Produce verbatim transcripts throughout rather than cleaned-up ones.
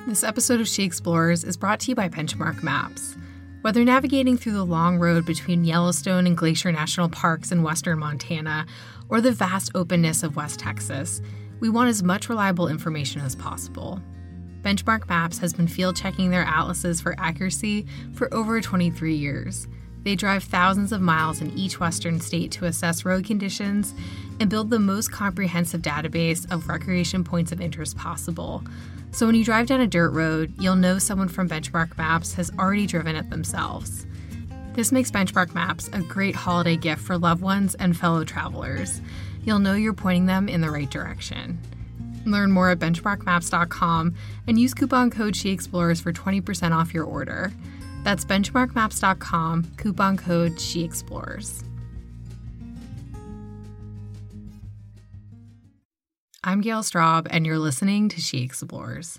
This episode of She Explores is brought to you by Benchmark Maps. Whether navigating through the long road between Yellowstone and Glacier National Parks in western Montana, or the vast openness of West Texas, we want as much reliable information as possible. Benchmark Maps has been field checking their atlases for accuracy for over twenty-three years. They drive thousands of miles in each western state to assess road conditions and build the most comprehensive database of recreation points of interest possible. So when you drive down a dirt road, you'll know someone from Benchmark Maps has already driven it themselves. This makes Benchmark Maps a great holiday gift for loved ones and fellow travelers. You'll know you're pointing them in the right direction. Learn more at benchmark maps dot com and use coupon code SheExplores for twenty percent off your order. That's benchmark maps dot com, coupon code SheExplores. I'm Gail Straub, and you're listening to She Explores.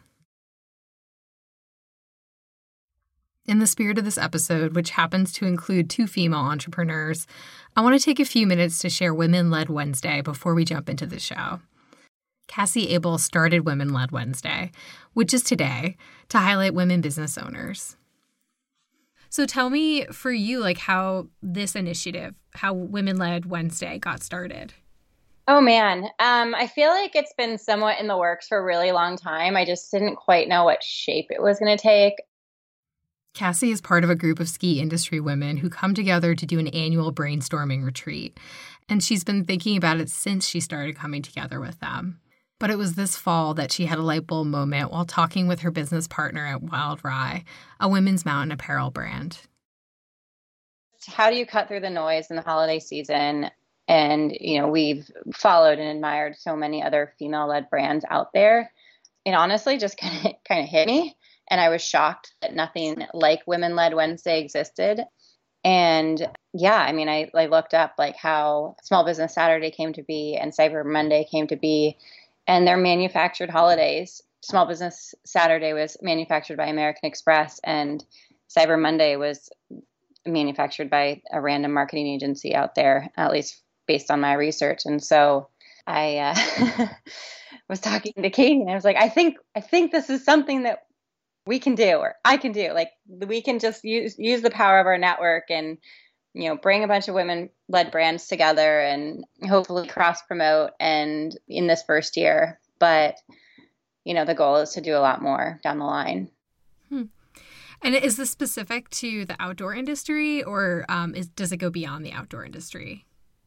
In the spirit of this episode, which happens to include two female entrepreneurs, I want to take a few minutes to share Women-Led Wednesday before we jump into the show. Cassie Abel started Women-Led Wednesday, which is today, to highlight women business owners. So tell me, for you, like how this initiative, how Women-Led Wednesday got started. Oh, man. Um, I feel like it's been somewhat in the works for a really long time. I just didn't quite know what shape it was going to take. Cassie is part of a group of ski industry women who come together to do an annual brainstorming retreat. And she's been thinking about it since she started coming together with them. But it was this fall that she had a light bulb moment while talking with her business partner at Wild Rye, a women's mountain apparel brand. How do you cut through the noise in the holiday season? And, you know, we've followed and admired so many other female-led brands out there. It honestly just kind of kind of hit me. And I was shocked that nothing like Women-Led Wednesday existed. And yeah, I mean, I, I looked up like how Small Business Saturday came to be and Cyber Monday came to be. And they're manufactured holidays. Small Business Saturday was manufactured by American Express, and Cyber Monday was manufactured by a random marketing agency out there, at least based on my research. And so I uh, was talking to Katie, and I was like, I think I think this is something that we can do, or I can do. Like, we can just use use the power of our network and, you know, bring a bunch of women-led brands together and hopefully cross-promote and in this first year. But, you know, the goal is to do a lot more down the line. Hmm. And is this specific to the outdoor industry, or um, is, does it go beyond the outdoor industry?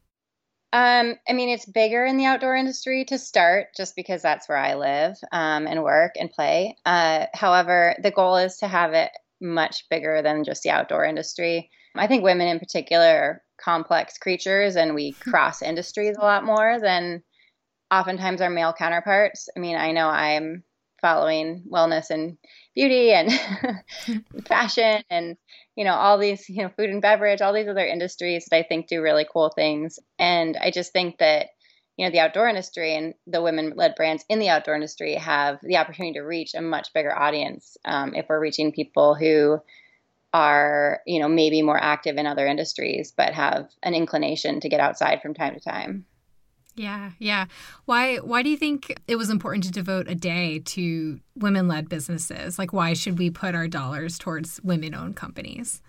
Um, I mean, it's bigger in the outdoor industry to start, just because that's where I live um, and work and play. Uh, however, the goal is to have it much bigger than just the outdoor industry. I think women in particular are complex creatures, and we cross industries a lot more than oftentimes our male counterparts. I mean, I know I'm following wellness and beauty and fashion and, you know, all these, you know, food and beverage, all these other industries that I think do really cool things. And I just think that, you know, the outdoor industry and the women-led brands in the outdoor industry have the opportunity to reach a much bigger audience um, if we're reaching people who are, you know, maybe more active in other industries, but have an inclination to get outside from time to time. Yeah, yeah. Why why do you think it was important to devote a day to women-led businesses? Like, why should we put our dollars towards women-owned companies?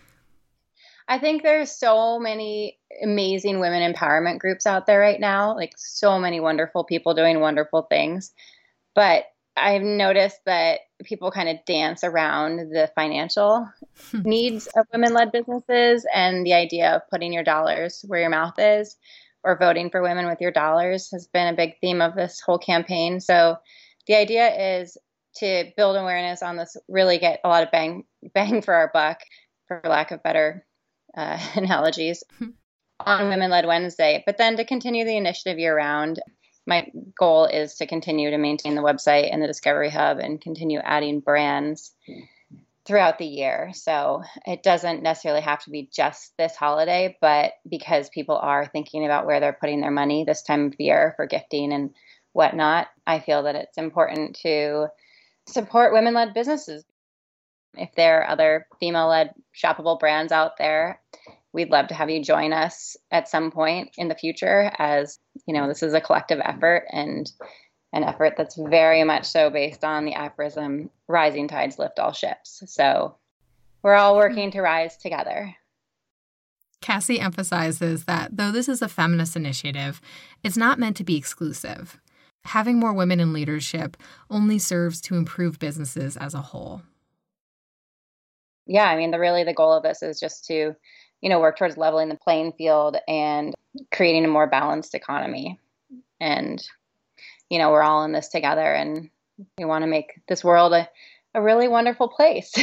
I think there's so many amazing women empowerment groups out there right now, like so many wonderful people doing wonderful things. But I've noticed that people kind of dance around the financial needs of women-led businesses and the idea of putting your dollars where your mouth is, or voting for women with your dollars has been a big theme of this whole campaign. So the idea is to build awareness on this, really get a lot of bang bang for our buck, for lack of better uh, analogies, on Women-Led Wednesday, but then to continue the initiative year-round. My goal is to continue to maintain the website and the Discovery Hub and continue adding brands throughout the year. So it doesn't necessarily have to be just this holiday, but because people are thinking about where they're putting their money this time of year for gifting and whatnot, I feel that it's important to support women-led businesses. If there are other female-led shoppable brands out there, we'd love to have you join us at some point in the future, as, you know, this is a collective effort and an effort that's very much so based on the aphorism, rising tides lift all ships. So we're all working to rise together. Cassie emphasizes that though this is a feminist initiative, it's not meant to be exclusive. Having more women in leadership only serves to improve businesses as a whole. Yeah, I mean, the really the goal of this is just to, you know, work towards leveling the playing field and creating a more balanced economy. And, you know, we're all in this together, and we want to make this world a, a really wonderful place.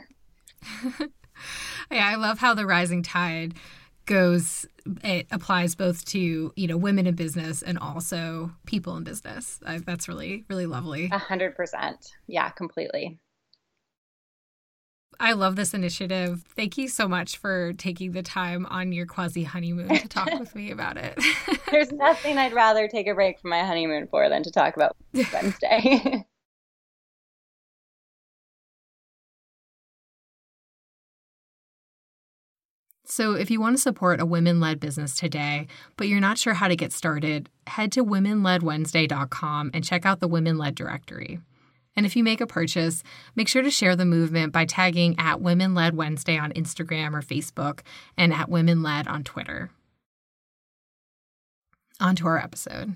Yeah, I love how the rising tide goes, it applies both to, you know, women in business and also people in business. I, that's really, really lovely. A hundred percent. Yeah, completely. I love this initiative. Thank you so much for taking the time on your quasi honeymoon to talk with me about it. There's nothing I'd rather take a break from my honeymoon for than to talk about Wednesday. So if you want to support a women-led business today, but you're not sure how to get started, head to women led wednesday dot com and check out the Women-Led directory. And if you make a purchase, make sure to share the movement by tagging at Women-Led Wednesday on Instagram or Facebook and at Women-Led on Twitter. On to our episode.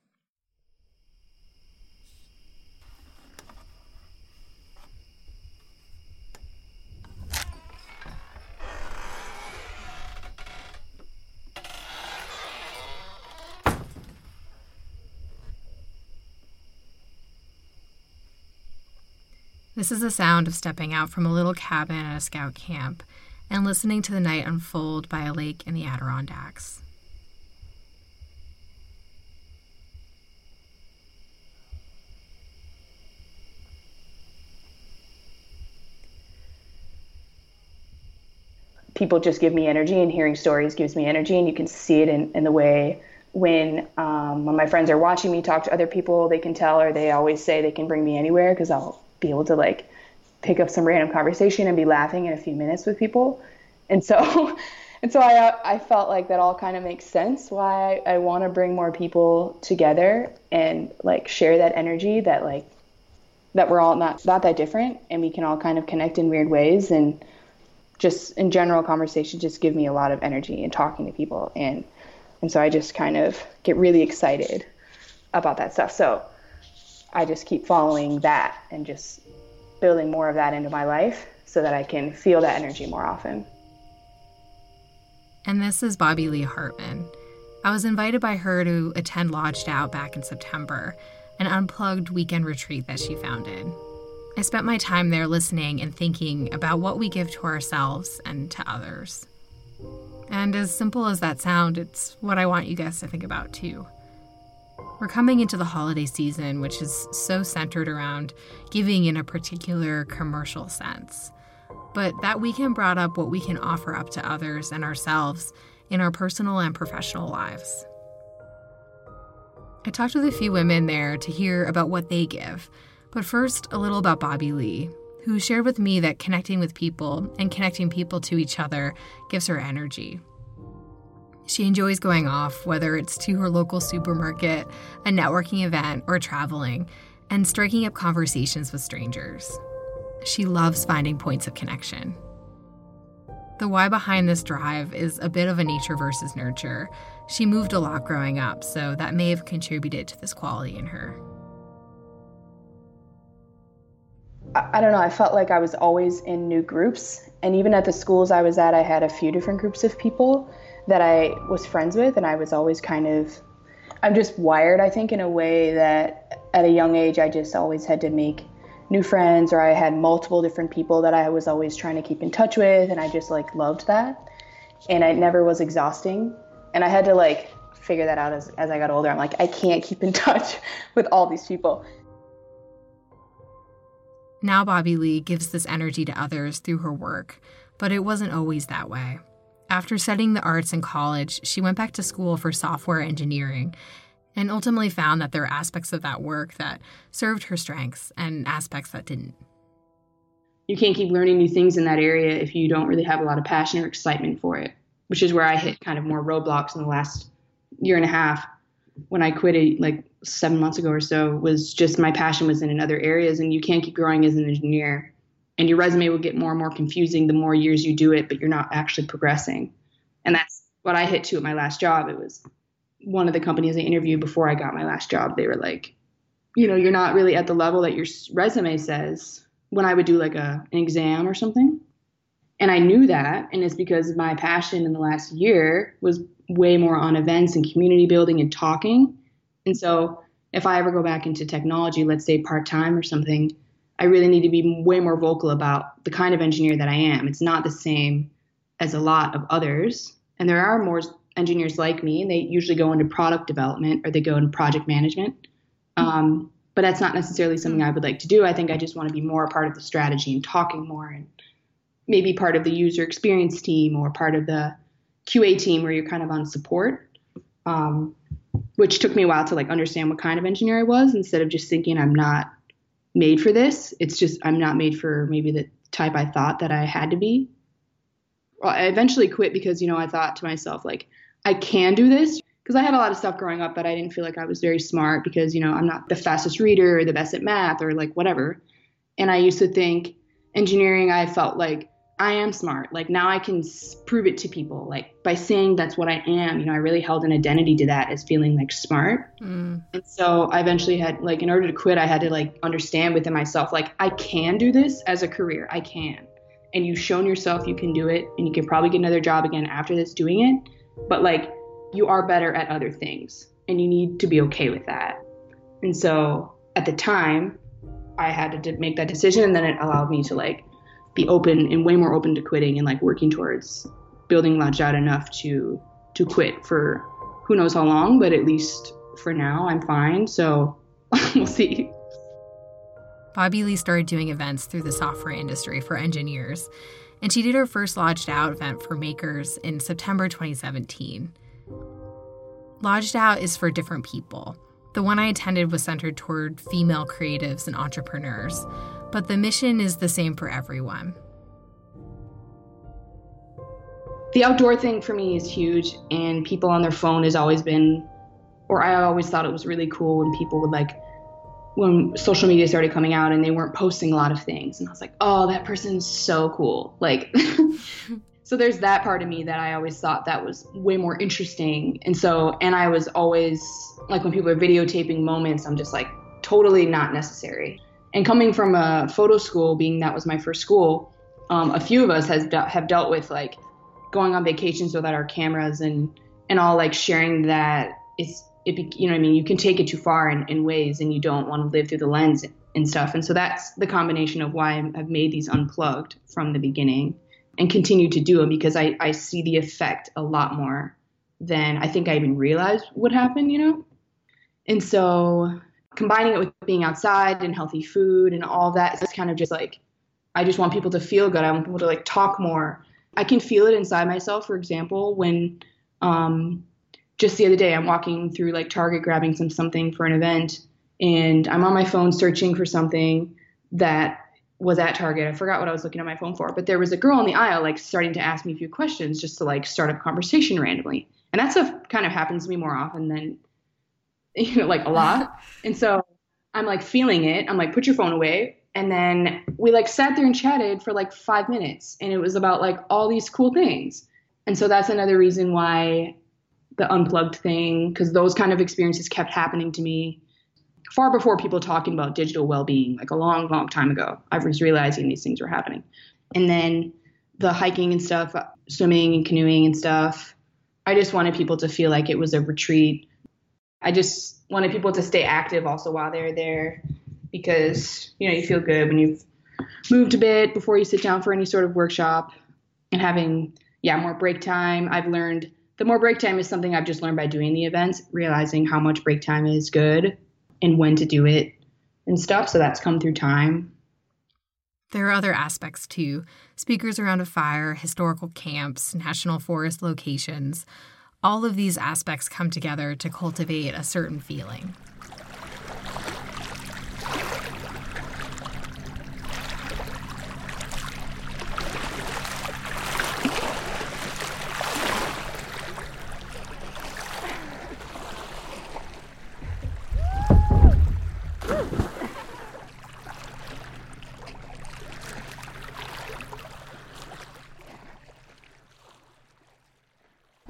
This is the sound of stepping out from a little cabin at a scout camp and listening to the night unfold by a lake in the Adirondacks. People just give me energy, and hearing stories gives me energy, and you can see it in, in the way when um, when my friends are watching me talk to other people, they can tell, or they always say they can bring me anywhere because I'll be able to like pick up some random conversation and be laughing in a few minutes with people. And so and so I I felt like that all kind of makes sense why I, I want to bring more people together and like share that energy that like that we're all not not that different, and we can all kind of connect in weird ways. And just in general, conversation just give me a lot of energy in talking to people, and and so I just kind of get really excited about that stuff. So I just keep following that and just building more of that into my life so that I can feel that energy more often. And this is Bobby Lee Hartman. I was invited by her to attend Lodged Out back in September, an unplugged weekend retreat that she founded. I spent my time there listening and thinking about what we give to ourselves and to others. And as simple as that sounds, it's what I want you guys to think about too. We're coming into the holiday season, which is so centered around giving in a particular commercial sense. But that weekend brought up what we can offer up to others and ourselves in our personal and professional lives. I talked with a few women there to hear about what they give, but first a little about Bobby Lee, who shared with me that connecting with people and connecting people to each other gives her energy. She enjoys going off, whether it's to her local supermarket, a networking event, or traveling, and striking up conversations with strangers. She loves finding points of connection. The why behind this drive is a bit of a nature versus nurture. She moved a lot growing up, so that may have contributed to this quality in her. I don't know, I felt like I was always in new groups, and even at the schools I was at, I had a few different groups of people that I was friends with, and I was always kind of, I'm just wired, I think, in a way that at a young age, I just always had to make new friends, or I had multiple different people that I was always trying to keep in touch with, and I just like loved that. And it never was exhausting. And I had to like figure that out as, as I got older. I'm like, I can't keep in touch with all these people. Now Bobby Lee gives this energy to others through her work, but it wasn't always that way. After studying the arts in college, she went back to school for software engineering and ultimately found that there were aspects of that work that served her strengths and aspects that didn't. You can't keep learning new things in that area if you don't really have a lot of passion or excitement for it, which is where I hit kind of more roadblocks in the last year and a half. when I quit it like seven months ago or so was just my passion was in other areas, and you can't keep growing as an engineer, and your resume will get more and more confusing the more years you do it, but you're not actually progressing. And that's what I hit to at my last job. It was one of the companies I interviewed before I got my last job. They were like, you know, you're not really at the level that your resume says, when I would do like a, an exam or something. And I knew that. And it's because my passion in the last year was way more on events and community building and talking. And so if I ever go back into technology, let's say part-time or something, I really need to be way more vocal about the kind of engineer that I am. It's not the same as a lot of others. And there are more engineers like me, and they usually go into product development or they go into project management. Um, but that's not necessarily something I would like to do. I think I just want to be more a part of the strategy and talking more, and maybe part of the user experience team or part of the Q A team where you're kind of on support, um, which took me a while to like understand what kind of engineer I was, instead of just thinking I'm not made for this. It's just I'm not made for maybe the type I thought that I had to be. Well, I eventually quit because, you know, I thought to myself, like, I can do this. Because I had a lot of stuff growing up that I didn't feel like I was very smart because, you know, I'm not the fastest reader or the best at math or like whatever. And I used to think engineering, I felt like I am smart. Like now I can prove it to people. Like by saying that's what I am, you know, I really held an identity to that as feeling like smart. Mm. And so I eventually had like, in order to quit, I had to like understand within myself, like I can do this as a career. I can. And you've shown yourself you can do it, and you can probably get another job again after this doing it. But like, you are better at other things, and you need to be okay with that. And so at the time I had to make that decision, and then it allowed me to like be open and way more open to quitting and like working towards building Lodged Out enough to, to quit for who knows how long, but at least for now I'm fine. So we'll see. Bobby Lee started doing events through the software industry for engineers, and she did her first Lodged Out event for makers in September twenty seventeen. Lodged Out is for different people. The one I attended was centered toward female creatives and entrepreneurs, but the mission is the same for everyone. The outdoor thing for me is huge, and people on their phone has always been, or I always thought it was really cool when people would like, when social media started coming out and they weren't posting a lot of things. And I was like, oh, that person's so cool. Like, so there's that part of me that I always thought that was way more interesting. And so, and I was always like, when people are videotaping moments, I'm just like totally not necessary. And coming from a photo school, being that was my first school, um, a few of us has de- have dealt with like going on vacations without our cameras and, and all like sharing that it's, it, you know what I mean? You can take it too far in, in ways, and you don't want to live through the lens and stuff. And so that's the combination of why I've made these unplugged from the beginning and continue to do them, because I, I see the effect a lot more than I think I even realized would happen, you know? And so combining it with being outside and healthy food and all that, it's kind of just like, I just want people to feel good. I want people to like talk more. I can feel it inside myself, for example, when, um, just the other day, I'm walking through like Target, grabbing some something for an event, and I'm on my phone searching for something that was at Target. I forgot what I was looking at my phone for, but there was a girl in the aisle like starting to ask me a few questions just to like start a conversation randomly. And that stuff kind of happens to me more often than, you know, like a lot. And so I'm like feeling it. I'm like, put your phone away. And then we like sat there and chatted for like five minutes, and it was about like all these cool things. And so that's another reason why the unplugged thing, because those kind of experiences kept happening to me far before people talking about digital well-being, like a long, long time ago. I was realizing these things were happening. And then the hiking and stuff, swimming and canoeing and stuff, I just wanted people to feel like it was a retreat. I just wanted people to stay active also while they're there, because, you know, you feel good when you've moved a bit before you sit down for any sort of workshop, and having, yeah, more break time. I've learned the more break time is something I've just learned by doing the events, realizing how much break time is good and when to do it and stuff. So that's come through time. There are other aspects too. Speakers around a fire, historical camps, national forest locations. All of these aspects come together to cultivate a certain feeling.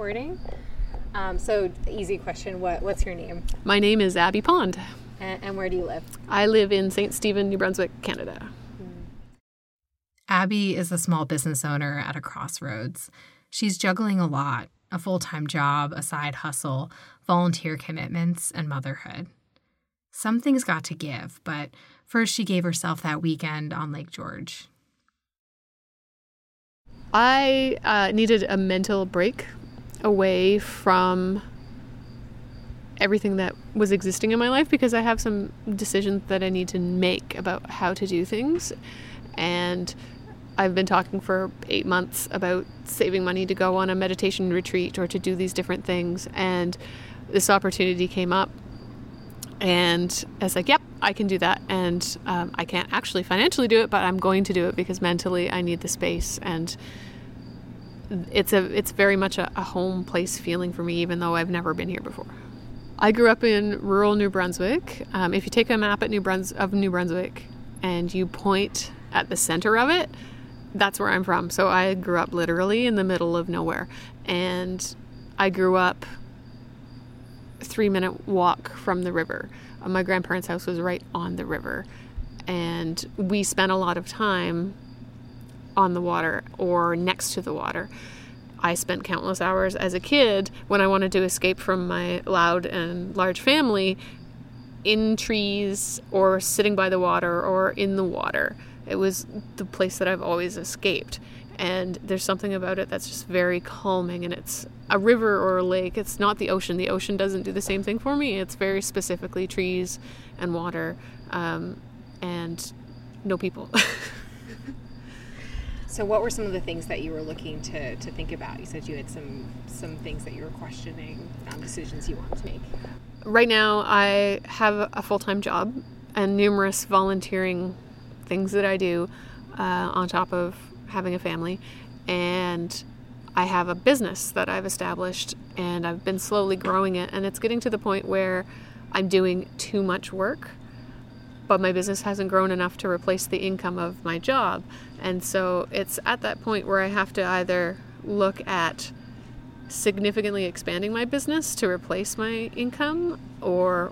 recording. Um, so, easy question. What What's your name? My name is Abby Pond. And, and where do you live? I live in Saint Stephen, New Brunswick, Canada. Abby is a small business owner at a crossroads. She's juggling a lot, a full-time job, a side hustle, volunteer commitments, and motherhood. Something's got to give, but first she gave herself that weekend on Lake George. I uh, needed a mental break away from everything that was existing in my life because I have some decisions that I need to make about how to do things. And I've been talking for eight months about saving money to go on a meditation retreat or to do these different things. And this opportunity came up. And I was like, yep, I can do that. And um, I can't actually financially do it, but I'm going to do it because mentally I need the space. And it's a it's very much a, a home place feeling for me, even though I've never been here before. I grew up in rural New Brunswick. Um, if you take a map at New Bruns- of New Brunswick and you point at the center of it, that's where I'm from. So I grew up literally in the middle of nowhere. And I grew up three minute walk from the river. Uh, my grandparents' house was right on the river. And we spent a lot of time on the water or next to the water. I spent countless hours as a kid when I wanted to escape from my loud and large family in trees or sitting by the water or in the water. It was the place that I've always escaped. And there's something about it that's just very calming. And it's a river or a lake. It's not the ocean. The ocean doesn't do the same thing for me. It's very specifically trees and water um, and no people. So what were some of the things that you were looking to, to think about? You said you had some some things that you were questioning, um, decisions you wanted to make. Right now, I have a full-time job and numerous volunteering things that I do uh, on top of having a family. And I have a business that I've established, and I've been slowly growing it. And it's getting to the point where I'm doing too much work, but my business hasn't grown enough to replace the income of my job. And so it's at that point where I have to either look at significantly expanding my business to replace my income or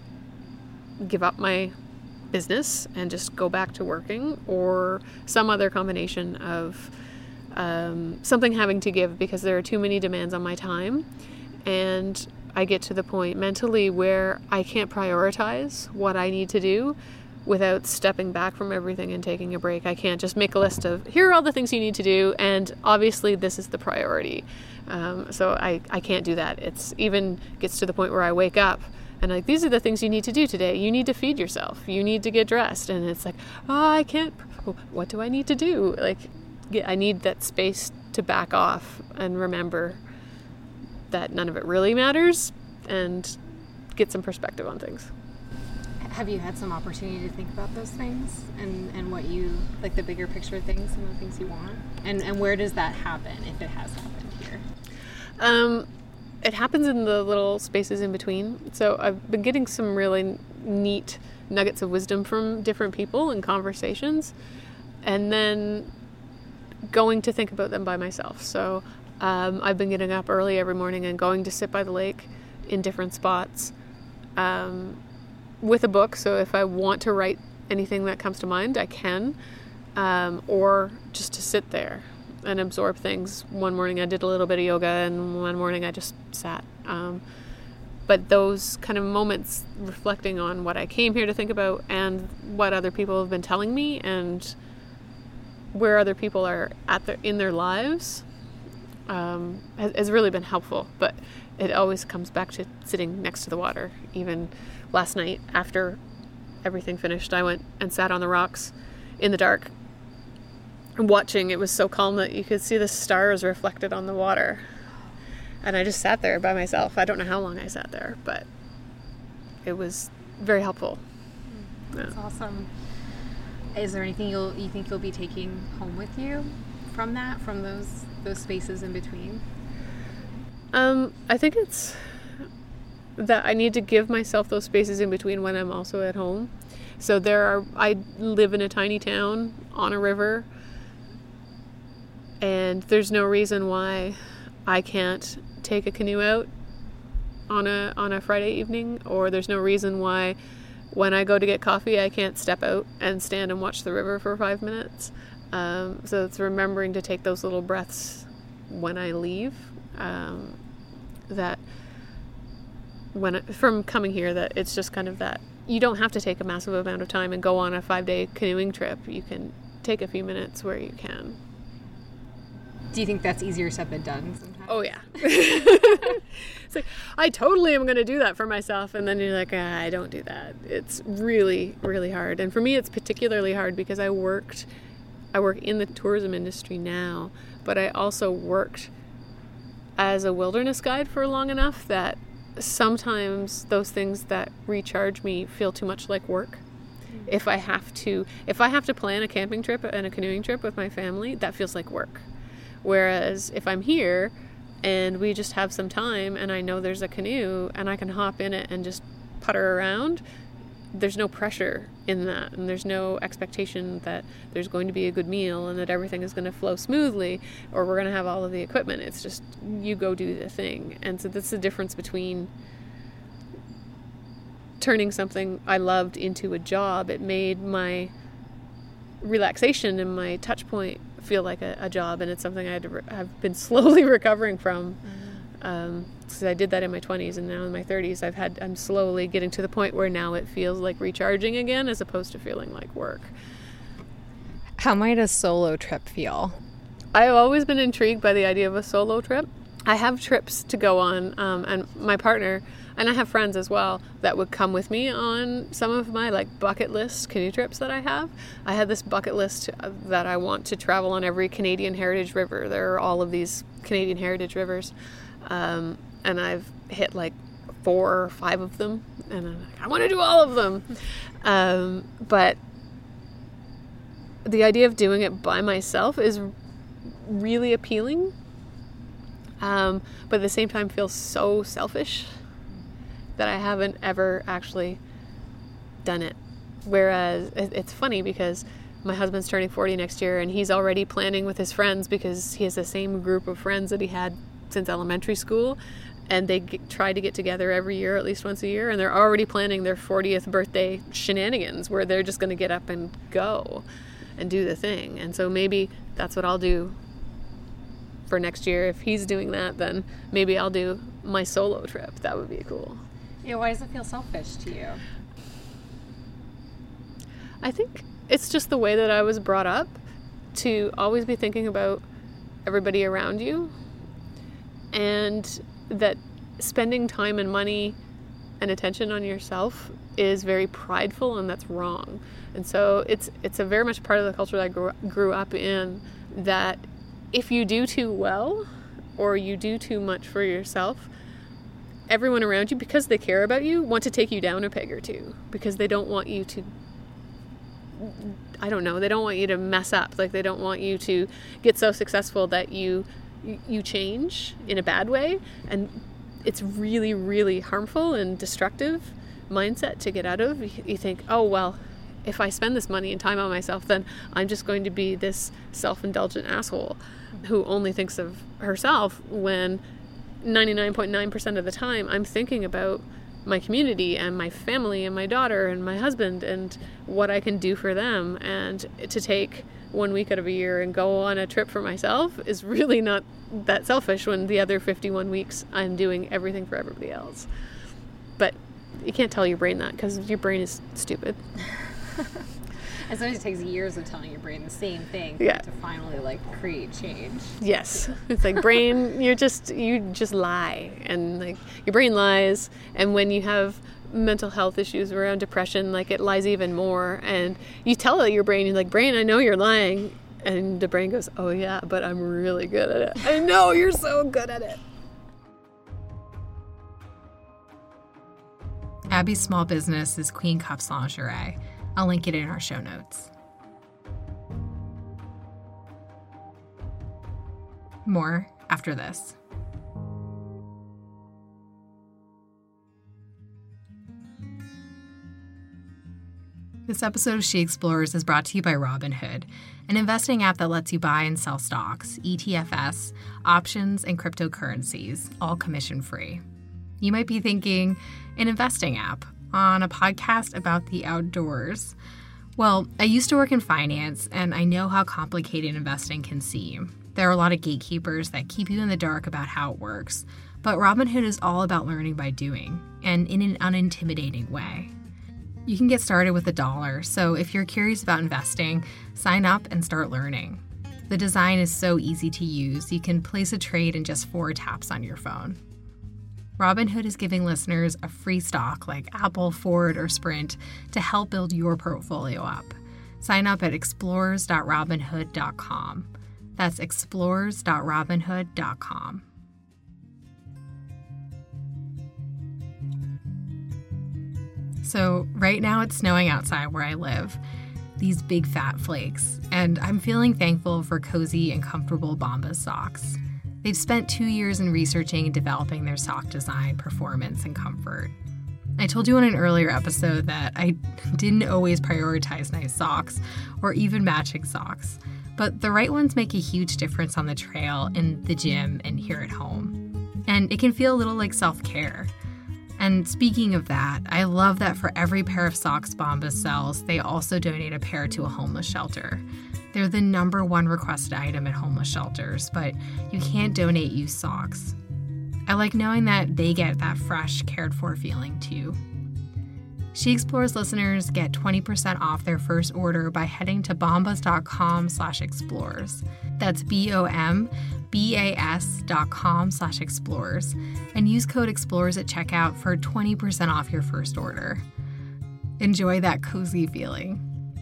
give up my business and just go back to working, or some other combination of um, something having to give because there are too many demands on my time. And I get to the point mentally where I can't prioritize what I need to do without stepping back from everything and taking a break. I can't just make a list of, here are all the things you need to do, and obviously this is the priority. Um, so I, I can't do that. It's even gets to the point where I wake up and like, these are the things you need to do today. You need to feed yourself. You need to get dressed. And it's like, oh, I can't, what do I need to do? Like, I need that space to back off and remember that none of it really matters and get some perspective on things. Have you had some opportunity to think about those things and, and what you, like the bigger picture things, some of the things you want? And and where does that happen, if it has happened here? Um, it happens in the little spaces in between. So I've been getting some really neat nuggets of wisdom from different people in conversations, and then going to think about them by myself. So um, I've been getting up early every morning and going to sit by the lake in different spots um, with a book. So if I want to write anything that comes to mind, I can, um, or just to sit there and absorb things. One morning I did a little bit of yoga, and one morning I just sat. Um, but those kind of moments reflecting on what I came here to think about and what other people have been telling me and where other people are at their, in their lives um, has, has really been helpful. But it always comes back to sitting next to the water. Even last night after everything finished, I went and sat on the rocks in the dark watching. It was so calm that you could see the stars reflected on the water. And I just sat there by myself. I don't know how long I sat there, but it was very helpful. That's yeah. Awesome. Is there anything you'll you think you'll be taking home with you from that, from those those spaces in between? Um, I think it's that I need to give myself those spaces in between when I'm also at home. So there are, I live in a tiny town on a river, and there's no reason why I can't take a canoe out on a on a Friday evening, or there's no reason why when I go to get coffee I can't step out and stand and watch the river for five minutes. Um, so it's remembering to take those little breaths when I leave, um, that when from coming here, that it's just kind of that you don't have to take a massive amount of time and go on a five-day canoeing trip. You can take a few minutes where you can. Do you think that's easier said than done sometimes? Oh, yeah. It's like, I totally am going to do that for myself. And then you're like, ah, I don't do that. It's really, really hard. And for me, it's particularly hard because I worked, I work in the tourism industry now, but I also worked as a wilderness guide for long enough that sometimes those things that recharge me feel too much like work. Mm-hmm. If I have to, if I have to plan a camping trip and a canoeing trip with my family, that feels like work. Whereas if I'm here and we just have some time and I know there's a canoe and I can hop in it and just putter around, there's no pressure in that, and there's no expectation that there's going to be a good meal and that everything is going to flow smoothly or we're going to have all of the equipment. It's just you go do the thing. And so that's the difference between turning something I loved into a job. It made my relaxation and my touch point feel like a, a job, and it's something I had to re- have been slowly recovering from. Mm-hmm. Um, because I did that in my twenties, and now in my thirties, I've had I'm slowly getting to the point where now it feels like recharging again, as opposed to feeling like work. How might a solo trip feel? I've always been intrigued by the idea of a solo trip. I have trips to go on, um, and my partner, and I have friends as well, that would come with me on some of my like bucket list canoe trips that I have. I had this bucket list that I want to travel on every Canadian heritage river. There are all of these Canadian heritage rivers, um, and I've hit like four or five of them, and I'm like, I want to do all of them. Um, but the idea of doing it by myself is really appealing. Um, but at the same time feels so selfish that I haven't ever actually done it. Whereas it's funny because my husband's turning forty next year and he's already planning with his friends because he has the same group of friends that he had since elementary school, and they get, try to get together every year, at least once a year, and they're already planning their fortieth birthday shenanigans where they're just going to get up and go and do the thing. And so maybe that's what I'll do for next year. If he's doing that, then maybe I'll do my solo trip. That would be cool. Yeah, why does it feel selfish to you? I think it's just the way that I was brought up, to always be thinking about everybody around you, and that spending time and money and attention on yourself is very prideful, and that's wrong. And so it's it's a very much part of the culture that I grew, grew up in, that if you do too well or you do too much for yourself, everyone around you, because they care about you, want to take you down a peg or two, because they don't want you to, I don't know, they don't want you to mess up. Like, they don't want you to get so successful that you you change in a bad way. And it's really, really harmful and destructive mindset to get out of. You think, oh, well, if I spend this money and time on myself, then I'm just going to be this self-indulgent asshole who only thinks of herself, when ninety-nine point nine percent of the time I'm thinking about my community and my family and my daughter and my husband and what I can do for them. And to take one week out of a year and go on a trip for myself is really not that selfish, when the other fifty-one weeks I'm doing everything for everybody else. But you can't tell your brain that, because your brain is stupid. And sometimes it takes years of telling your brain the same thing yeah. to finally like create change. Yes. It's like, brain, you're just, you just lie. And like, your brain lies. And when you have mental health issues around depression, like, it lies even more. And you tell your brain, you're like, brain, I know you're lying. And the brain goes, oh yeah, but I'm really good at it. I know, you're so good at it. Abby's small business is Queen Cups Lingerie. I'll link it in our show notes. More after this. This episode of She Explores is brought to you by Robinhood, an investing app that lets you buy and sell stocks, E T Fs, options, and cryptocurrencies, all commission-free. You might be thinking, an investing app on a podcast about the outdoors. Well, I used to work in finance, and I know how complicated investing can seem. There are a lot of gatekeepers that keep you in the dark about how it works, but Robinhood is all about learning by doing, and in an unintimidating way. You can get started with a dollar, so if you're curious about investing, sign up and start learning. The design is so easy to use, you can place a trade in just four taps on your phone. Robinhood is giving listeners a free stock like Apple, Ford, or Sprint to help build your portfolio up. Sign up at explorers dot robinhood dot com. That's explorers dot robinhood dot com. So right now it's snowing outside where I live, these big fat flakes, and I'm feeling thankful for cozy and comfortable Bombas socks. They've spent two years in researching and developing their sock design, performance, and comfort. I told you in an earlier episode that I didn't always prioritize nice socks or even matching socks, but the right ones make a huge difference on the trail, in the gym, and here at home. And it can feel a little like self-care. And speaking of that, I love that for every pair of socks Bombas sells, they also donate a pair to a homeless shelter. They're the number one requested item at homeless shelters, but you can't donate used socks. I like knowing that they get that fresh, cared-for feeling too. She Explores listeners get twenty percent off their first order by heading to bombas.com slash explores. That's B-O-M-B-A-S dot com slash explores. And use code EXPLORES at checkout for twenty percent off your first order. Enjoy that cozy feeling.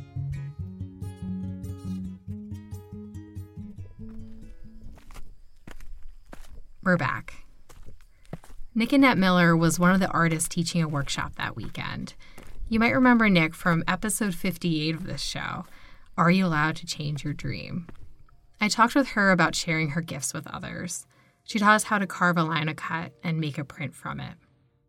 We're back. Nick Annette Miller was one of the artists teaching a workshop that weekend. You might remember Nick from episode fifty-eight of this show, Are You Allowed to Change Your Dream? I talked with her about sharing her gifts with others. She taught us how to carve a lino cut and make a print from it.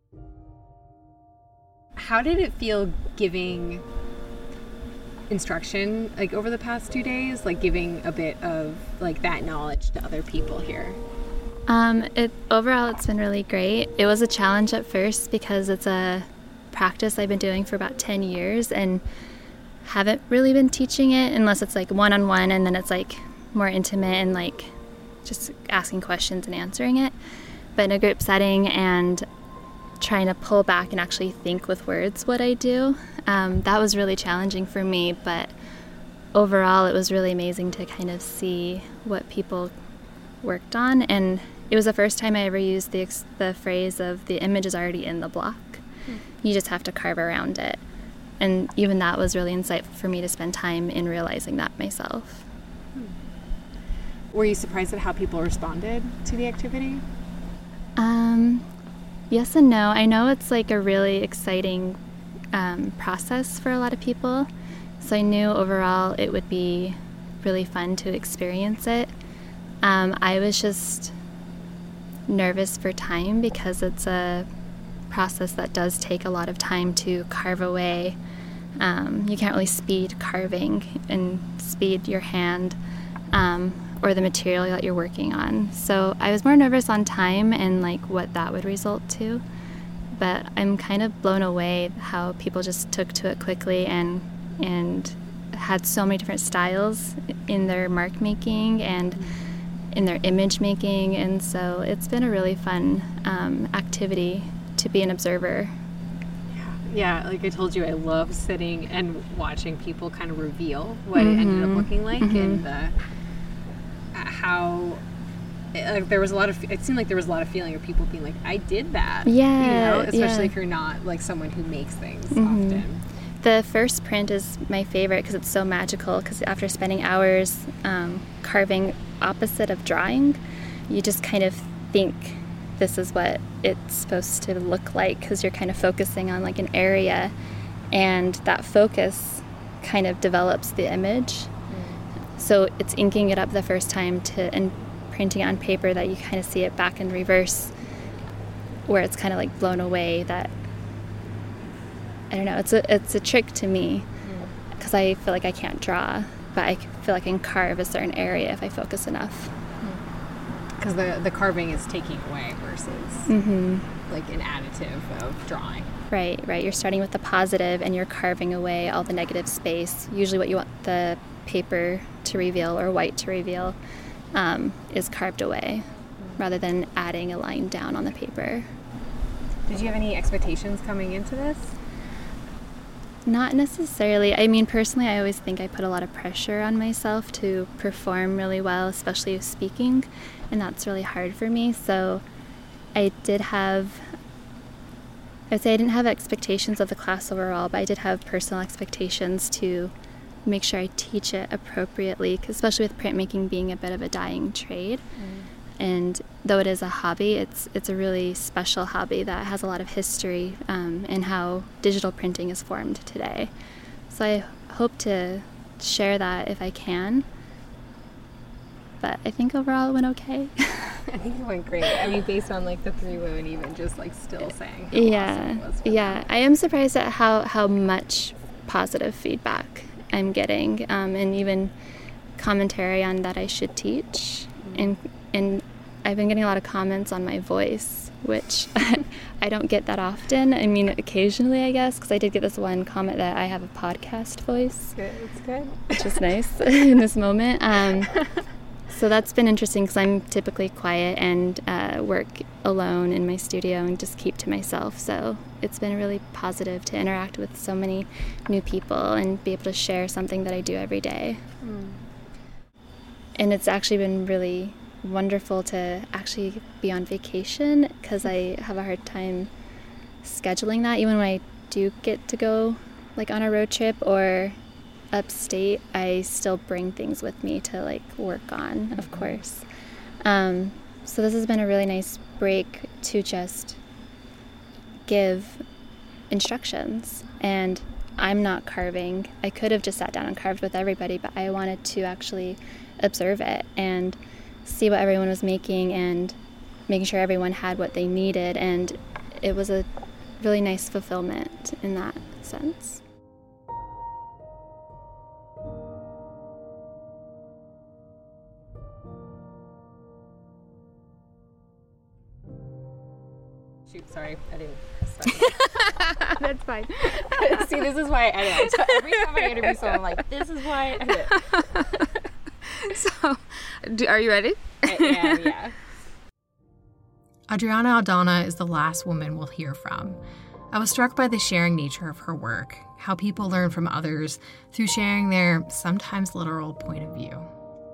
How did it feel giving instruction, like, over the past two days? Like, giving a bit of, like, that knowledge to other people here? Um, it overall, it's been really great. It was a challenge at first because it's a practice I've been doing for about ten years and haven't really been teaching it unless it's like one-on-one, and then it's like more intimate and like just asking questions and answering it. But in a group setting and trying to pull back and actually think with words what I do, um, that was really challenging for me. But overall, it was really amazing to kind of see what people worked on, and it was the first time I ever used the ex- the phrase of the image is already in the block. Mm. You just have to carve around it. And even that was really insightful for me to spend time in realizing that myself. Mm. Were you surprised at how people responded to the activity? Um, yes and no. I know it's like a really exciting um, process for a lot of people, so I knew overall it would be really fun to experience it. Um, I was just nervous for time because it's a process that does take a lot of time to carve away. Um, you can't really speed carving and speed your hand um, or the material that you're working on. So I was more nervous on time and like what that would result to. But I'm kind of blown away how people just took to it quickly and and had so many different styles in their mark making and in their image making, and so it's been a really fun um, activity to be an observer. Yeah, yeah, like I told you, I love sitting and watching people kind of reveal what mm-hmm. it ended up looking like, mm-hmm. and the, how like there was a lot of it seemed like there was a lot of feeling of people being like, I did that. Yeah, you know, especially yeah. if you're not like someone who makes things mm-hmm. often. The first print is my favorite because it's so magical, because after spending hours um, carving opposite of drawing, you just kind of think this is what it's supposed to look like, because you're kind of focusing on like an area, and that focus kind of develops the image. Mm. So it's inking it up the first time to and printing it on paper that you kind of see it back in reverse, where it's kind of like blown away that I don't know, it's a it's a trick to me. because I feel like I can't draw, but I feel like I can carve a certain area if I focus enough. Because the, the carving is taking away versus Mm-hmm. like an additive of drawing. Right, right. You're starting with the positive and you're carving away all the negative space. Usually what you want the paper to reveal or white to reveal um, is carved away rather than adding a line down on the paper. Did you have any expectations coming into this? Not necessarily. I mean, personally, I always think I put a lot of pressure on myself to perform really well, especially with speaking, and that's really hard for me. So I did have, I'd say I didn't have expectations of the class overall, but I did have personal expectations to make sure I teach it appropriately, especially with printmaking being a bit of a dying trade. Mm. And though it is a hobby, it's it's a really special hobby that has a lot of history um, in how digital printing is formed today. So I hope to share that if I can. But I think overall it went okay. I think it went great. I mean, based on like the three women even just like still saying how yeah, awesome it was. Yeah, them. I am surprised at how, how much positive feedback I'm getting, um, and even commentary on that I should teach. Mm-hmm. And and I've been getting a lot of comments on my voice, which I don't get that often. I mean, occasionally, I guess, because I did get this one comment that I have a podcast voice. Good, it's good. Which is nice in this moment. Um, so that's been interesting because I'm typically quiet and uh, work alone in my studio and just keep to myself. So it's been really positive to interact with so many new people and be able to share something that I do every day. Mm. And it's actually been really wonderful to actually be on vacation because I have a hard time scheduling that. Even when I do get to go like on a road trip or upstate, I still bring things with me to like work on, mm-hmm. of course. Um, so this has been a really nice break to just give instructions, and I'm not carving. I could have just sat down and carved with everybody, but I wanted to actually observe it and see what everyone was making and making sure everyone had what they needed, and it was a really nice fulfillment in that sense. Shoot, sorry, I didn't press That's fine. See, this is why I edit. So every time I interview someone, I'm like, this is why I edit. So, do, are you ready? I am, yeah. Adriana Aldana is the last woman we'll hear from. I was struck by the sharing nature of her work, how people learn from others through sharing their sometimes literal point of view.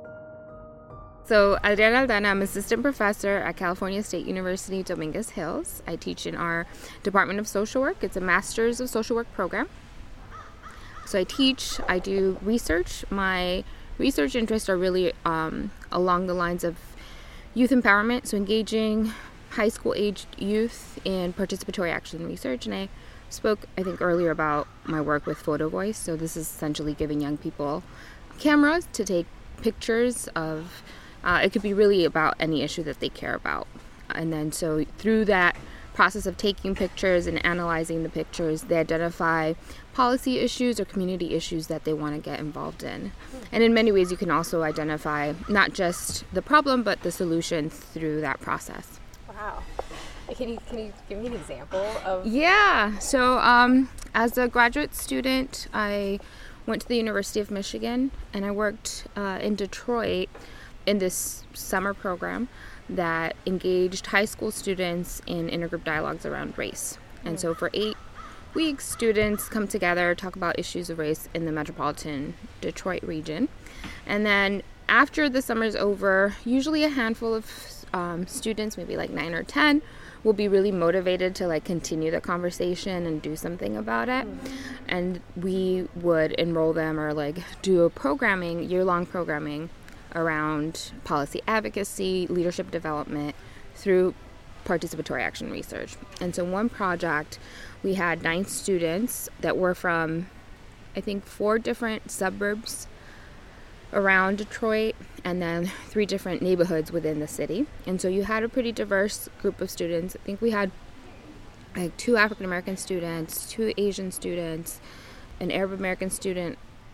So, Adriana Aldana, I'm assistant professor at California State University, Dominguez Hills. I teach in our Department of Social Work. It's a Master's of Social Work program. So I teach, I do research. My research interests are really um, along the lines of youth empowerment, so engaging high school aged youth in participatory action research. And I spoke, I think, earlier about my work with Photo Voice. So this is essentially giving young people cameras to take pictures of, uh, it could be really about any issue that they care about. And then so through that process of taking pictures and analyzing the pictures, they identify policy issues or community issues that they want to get involved in. And in many ways, you can also identify not just the problem, but the solution through that process. Wow. Can you, can you give me an example of? Yeah. So um, as a graduate student, I went to the University of Michigan, and I worked uh, in Detroit in this summer program that engaged high school students in intergroup dialogues around race. And so for eight weeks, students come together, talk about issues of race in the metropolitan Detroit region. And then after the summer's over, usually a handful of um, students, maybe like nine or ten, will be really motivated to like continue the conversation and do something about it. Mm-hmm. And we would enroll them or like do a programming, year-long programming around policy advocacy, leadership development through participatory action research. And so one project, we had nine students that were from, I think, four different suburbs around Detroit, and then three different neighborhoods within the city. And so you had a pretty diverse group of students. I think we had like two African American students, two Asian students, an Arab American student,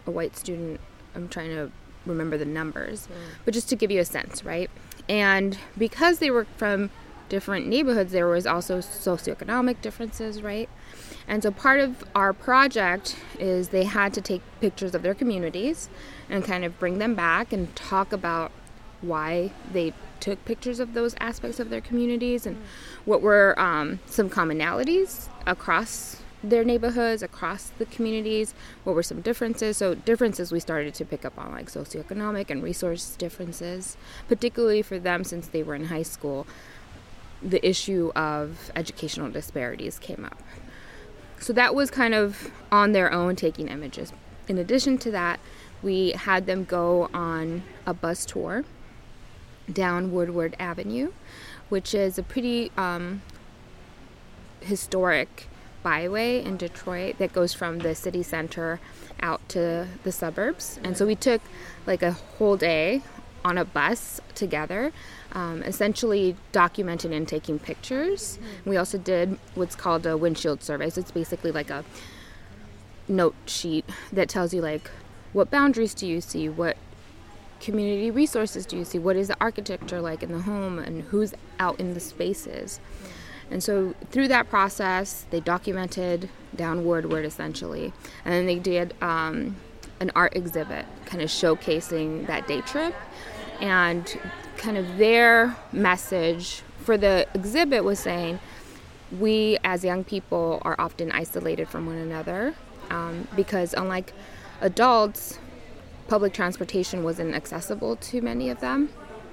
a white student. I'm trying to remember the numbers, mm. but just to give you a sense, right? And because they were from different neighborhoods, there was also socioeconomic differences, right? And so part of our project is they had to take pictures of their communities and kind of bring them back and talk about why they took pictures of those aspects of their communities and what were um, some commonalities across their neighborhoods, across the communities, what were some differences. So differences we started to pick up on, like socioeconomic and resource differences, particularly for them since they were in high school. The issue of educational disparities came up. So that was kind of on their own, taking images. In addition to that, we had them go on a bus tour down Woodward Avenue, which is a pretty um, historic byway in Detroit that goes from the city center out to the suburbs. And so we took like a whole day on a bus together, um, essentially documenting and taking pictures. Mm-hmm. We also did what's called a windshield survey. So it's basically like a note sheet that tells you like what boundaries do you see, what community resources do you see, what is the architecture like in the home, and who's out in the spaces. Mm-hmm. And so through that process, they documented down Woodward essentially, and then they did um, an art exhibit kind of showcasing that day trip. And kind of their message for the exhibit was saying, we as young people are often isolated from one another um, because unlike adults, public transportation wasn't accessible to many of them.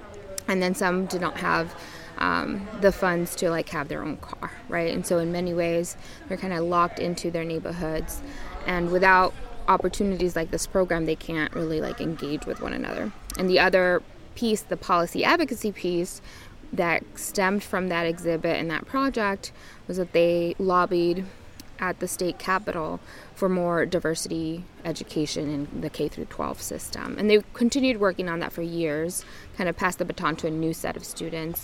And then some did not have um, the funds to like have their own car, right? And so in many ways, they're kind of locked into their neighborhoods. And without opportunities like this program, they can't really like engage with one another. And the other piece, the policy advocacy piece that stemmed from that exhibit and that project, was that they lobbied at the state capitol for more diversity education in the K through twelve system. And they continued working on that for years, kind of passed the baton to a new set of students.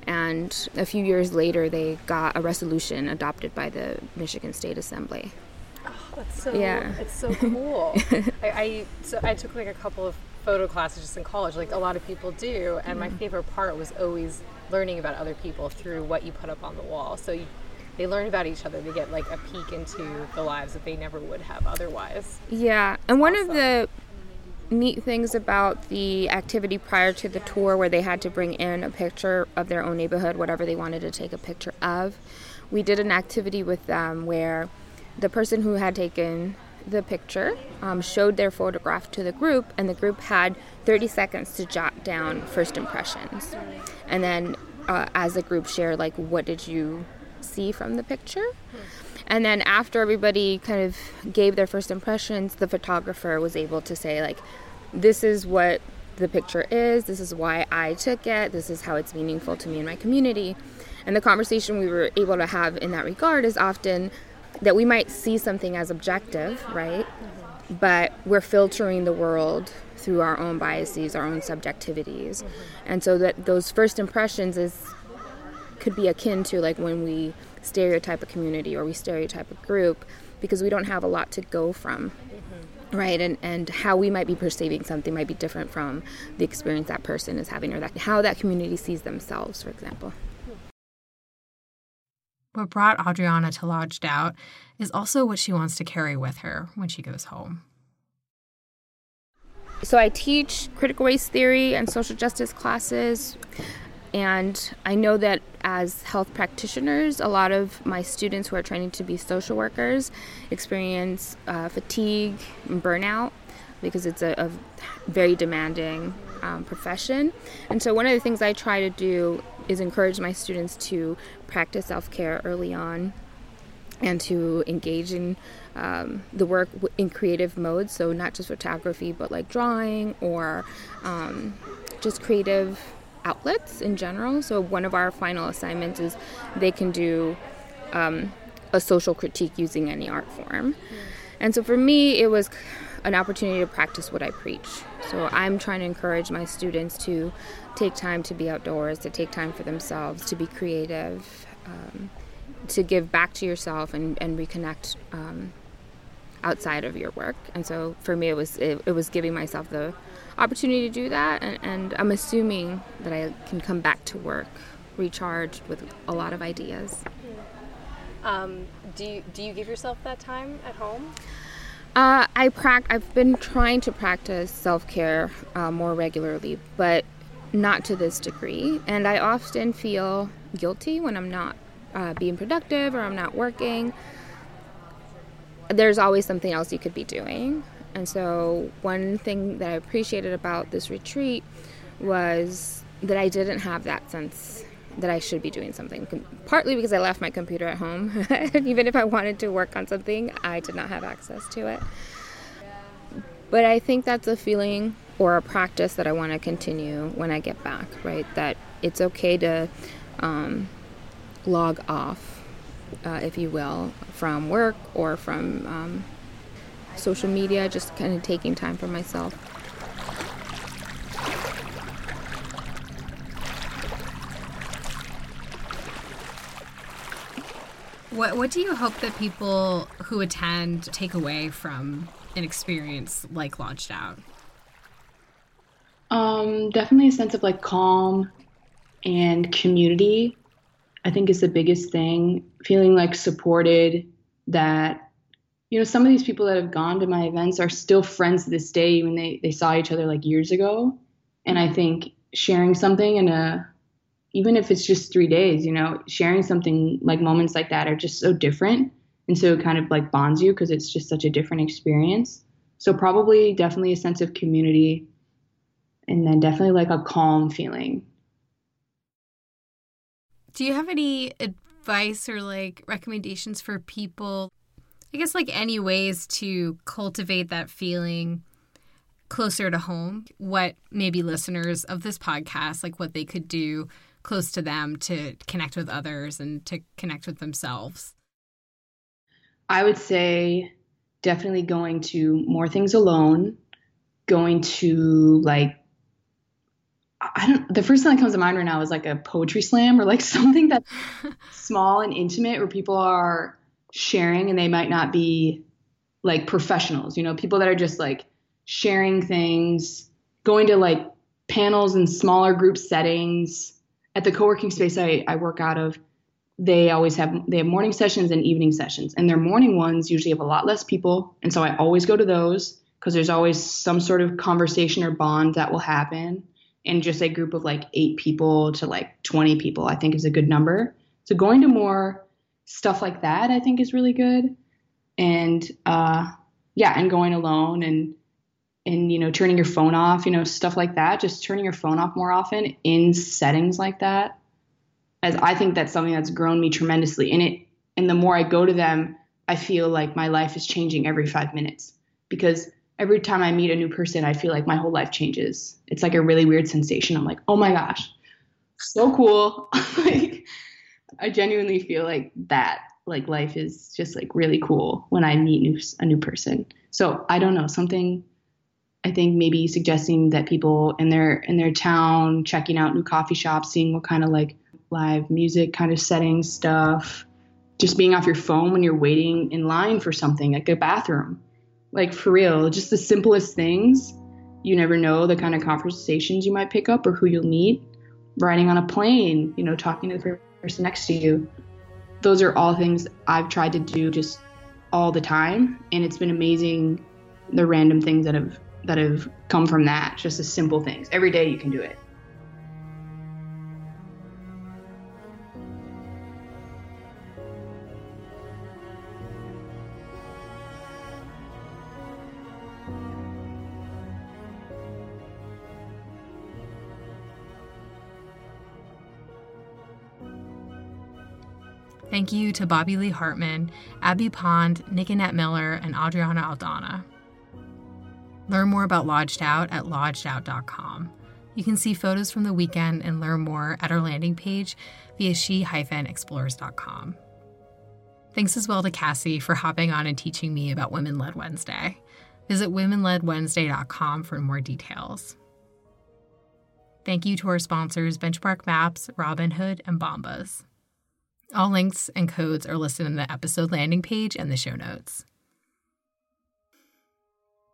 And a few years later, they got a resolution adopted by the Michigan State Assembly. Oh, that's so, yeah. It's so cool. I, I, so I took like a couple of photo classes just in college, like a lot of people do. And mm-hmm. my favorite part was always learning about other people through what you put up on the wall. So you, they learn about each other. They get like a peek into the lives that they never would have otherwise. Yeah, and one awesome. of the neat things about the activity prior to the tour, where they had to bring in a picture of their own neighborhood, whatever they wanted to take a picture of, we did an activity with them where the person who had taken the picture um, showed their photograph to the group, and the group had thirty seconds to jot down first impressions. And then uh, as a group shared, like, what did you see from the picture? And then after everybody kind of gave their first impressions, the photographer was able to say, like, this is what the picture is, this is why I took it, this is how it's meaningful to me and my community. And the conversation we were able to have in that regard is often that we might see something as objective, right? Mm-hmm. But we're filtering the world through our own biases, our own subjectivities. Mm-hmm. And so that those first impressions is could be akin to like when we stereotype a community or we stereotype a group, because we don't have a lot to go from, mm-hmm. right? And and how we might be perceiving something might be different from the experience that person is having, or that how that community sees themselves, for example. What brought Adriana to Lodged Out is also what she wants to carry with her when she goes home. So I teach critical race theory and social justice classes. And I know that as health practitioners, a lot of my students who are training to be social workers experience uh, fatigue and burnout, because it's a, a very demanding um, profession. And so one of the things I try to do is encourage my students to practice self-care early on and to engage in um, the work in creative modes. So not just photography, but like drawing or um, just creative outlets in general. So one of our final assignments is they can do um, a social critique using any art form. Mm. And so for me, it was an opportunity to practice what I preach. So I'm trying to encourage my students to take time to be outdoors, to take time for themselves, to be creative, um, to give back to yourself and, and reconnect um, outside of your work. And so for me, it was it, it was giving myself the opportunity to do that. And, and I'm assuming that I can come back to work recharged with a lot of ideas. Um, do you, do you give yourself that time at home? Uh, I prac- I've been trying to practice self-care uh, more regularly, but not to this degree. And I often feel guilty when I'm not uh, being productive or I'm not working. There's always something else you could be doing. And so one thing that I appreciated about this retreat was that I didn't have that sense that I should be doing something, partly because I left my computer at home. Even if I wanted to work on something, I did not have access to it. But I think that's a feeling or a practice that I want to continue when I get back, right? That it's okay to um, log off, uh, if you will, from work or from um, social media, just kind of taking time for myself. What What do you hope that people who attend take away from an experience like Lodged Out? Um, definitely a sense of like calm and community, I think, is the biggest thing. Feeling like supported, that, you know, some of these people that have gone to my events are still friends to this day when they, they saw each other like years ago. And I think sharing something in a, even if it's just three days, you know, sharing something like moments like that are just so different. And so it kind of like bonds you because it's just such a different experience. So probably definitely a sense of community, and then definitely like a calm feeling. Do you have any advice or like recommendations for people, I guess like any ways to cultivate that feeling closer to home? What maybe listeners of this podcast, like what they could do close to them to connect with others and to connect with themselves? I would say definitely going to more things alone, going to like, I don't, the first thing that comes to mind right now is like a poetry slam or like something that's small and intimate where people are sharing and they might not be like professionals, you know, people that are just like sharing things, going to like panels in smaller group settings. At the co-working space I, I work out of, they always have, they have morning sessions and evening sessions, and their morning ones usually have a lot less people. And so I always go to those because there's always some sort of conversation or bond that will happen. And just a group of like eight people to like twenty people, I think is a good number. So going to more stuff like that, I think is really good. And uh, yeah, and going alone and, and, you know, turning your phone off, you know, stuff like that, just turning your phone off more often in settings like that. As I think that's something that's grown me tremendously. And it, and the more I go to them, I feel like my life is changing every five minutes because every time I meet a new person, I feel like my whole life changes. It's like a really weird sensation. I'm like, oh my gosh, so cool. Like, I genuinely feel like that, like life is just like really cool when I meet new, a new person. So I don't know, something, I think maybe suggesting that people in their, in their town, checking out new coffee shops, seeing what kind of like live music kind of setting stuff, just being off your phone when you're waiting in line for something like a bathroom. Like for real, just the simplest things. You never know the kind of conversations you might pick up or who you'll meet. Riding on a plane, you know, talking to the person next to you. Those are all things I've tried to do just all the time. And it's been amazing, the random things that have that have come from that. Just the simple things. Every day you can do it. Thank you to Bobby Lee Hartman, Abby Pond, Nicolette Miller, and Adriana Aldana. Learn more about Lodged Out at lodged out dot com. You can see photos from the weekend and learn more at our landing page via she dash explores dot com. Thanks as well to Cassie for hopping on and teaching me about Women Led Wednesday. Visit women led wednesday dot com for more details. Thank you to our sponsors, Benchmark Maps, Robinhood, and Bombas. All links and codes are listed in the episode landing page and the show notes.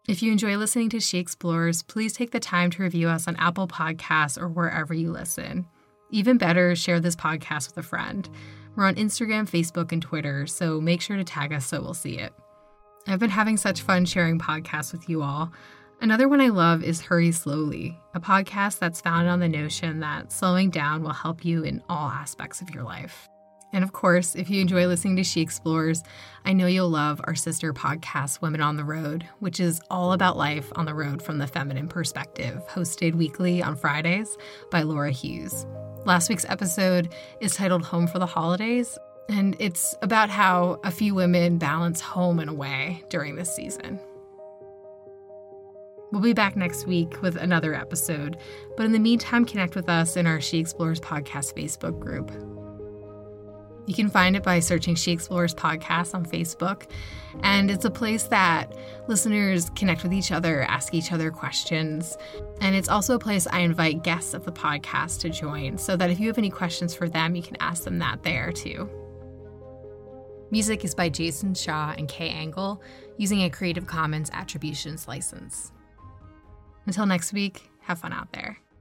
If you enjoy listening to She Explores, please take the time to review us on Apple Podcasts or wherever you listen. Even better, share this podcast with a friend. We're on Instagram, Facebook, and Twitter, so make sure to tag us so we'll see it. I've been having such fun sharing podcasts with you all. Another one I love is Hurry Slowly, a podcast that's founded on the notion that slowing down will help you in all aspects of your life. And of course, if you enjoy listening to She Explores, I know you'll love our sister podcast, Women on the Road, which is all about life on the road from the feminine perspective, hosted weekly on Fridays by Laura Hughes. Last week's episode is titled Home for the Holidays, and it's about how a few women balance home and away during this season. We'll be back next week with another episode, but in the meantime, connect with us in our She Explores podcast Facebook group. You can find it by searching She Explores Podcast on Facebook, and it's a place that listeners connect with each other, ask each other questions, and it's also a place I invite guests of the podcast to join, so that if you have any questions for them, you can ask them that there too. Music is by Jason Shaw and Kay Angle, using a Creative Commons Attributions license. Until next week, have fun out there.